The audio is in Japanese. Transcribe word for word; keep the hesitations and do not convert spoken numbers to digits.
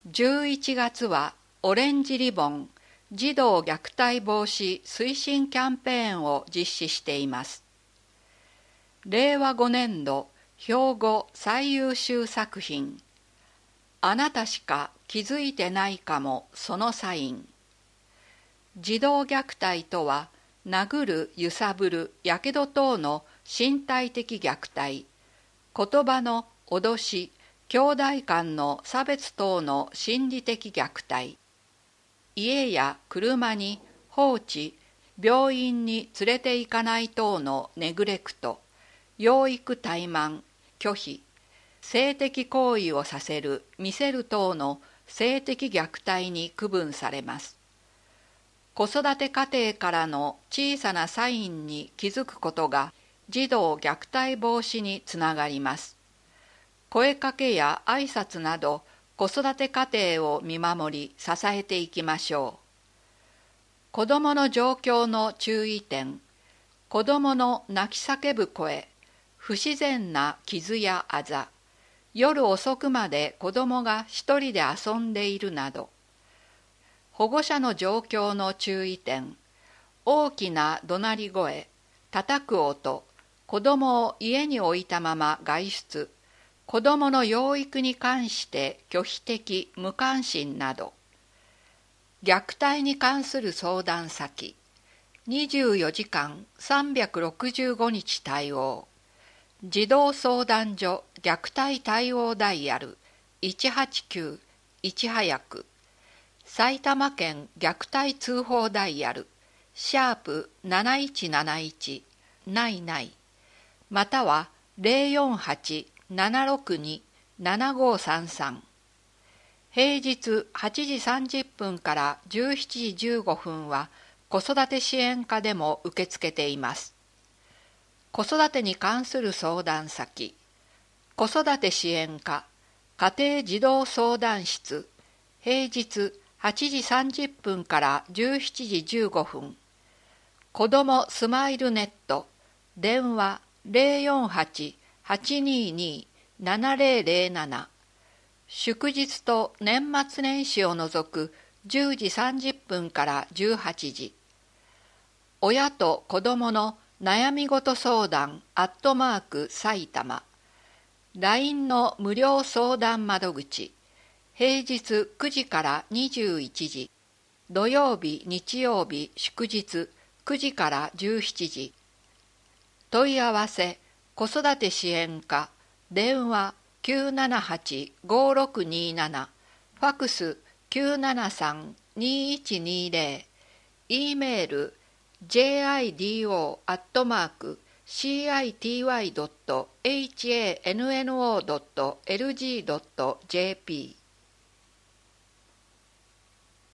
じゅういちがつはオレンジリボン児童虐待防止推進キャンペーンを実施しています。れいわごねんど兵庫最優秀作品、あなたしか気づいてないかもそのサイン。児童虐待とは、殴る、揺さぶる、やけど等の身体的虐待、言葉の脅し、兄弟間の差別等の心理的虐待、家や車に放置、病院に連れて行かない等のネグレクト、養育怠慢、拒否、性的行為をさせる、見せる等の性的虐待に区分されます。子育て家庭からの小さなサインに気づくことが児童虐待防止につながります。声かけや挨拶など子育て家庭を見守り支えていきましょう。子どもの状況の注意点、子どもの泣き叫ぶ声、不自然な傷やあざ、夜遅くまで子どもが一人で遊んでいるなど、保護者の状況の注意点、大きな怒鳴り声、叩く音、子どもを家に置いたまま外出、子どもの養育に関して拒否的無関心など、虐待に関する相談先、にじゅうよじかんさんびゃくろくじゅうごにち対応、児童相談所虐待対応ダイヤルいちはちきゅういち早く、埼玉県虐待通報ダイヤルシャープなないちなないちないないまたはゼロよんはちななろくにななごさんさん。平日はちじさんじゅっぷんからじゅうしちじじゅうごふんは子育て支援課でも受け付けています。子育てに関する相談先、子育て支援課家庭児童相談室、平日はちじさんじゅっぷんからじゅうしちじじゅうごふん、子どもスマイルネット、電話ゼロよんはちはちににななゼロゼロなな、祝日と年末年始を除くじゅうじさんじゅっぷんからじゅうはちじ、親と子どもの悩み事相談アットマーク埼玉、ライン の無料相談窓口、平日くじからにじゅういちじ、土曜日日曜日祝日くじからじゅうしちじ。問い合わせ子育て支援課、電話きゅうななはちごろくになな、ファクスきゅうななさんにいちにゼロ、E メール ジェイアイディーオー アットマーク シーアイティーワイ ドット エイチエーエヌエヌオー ドット エルジー ドット ジェーピー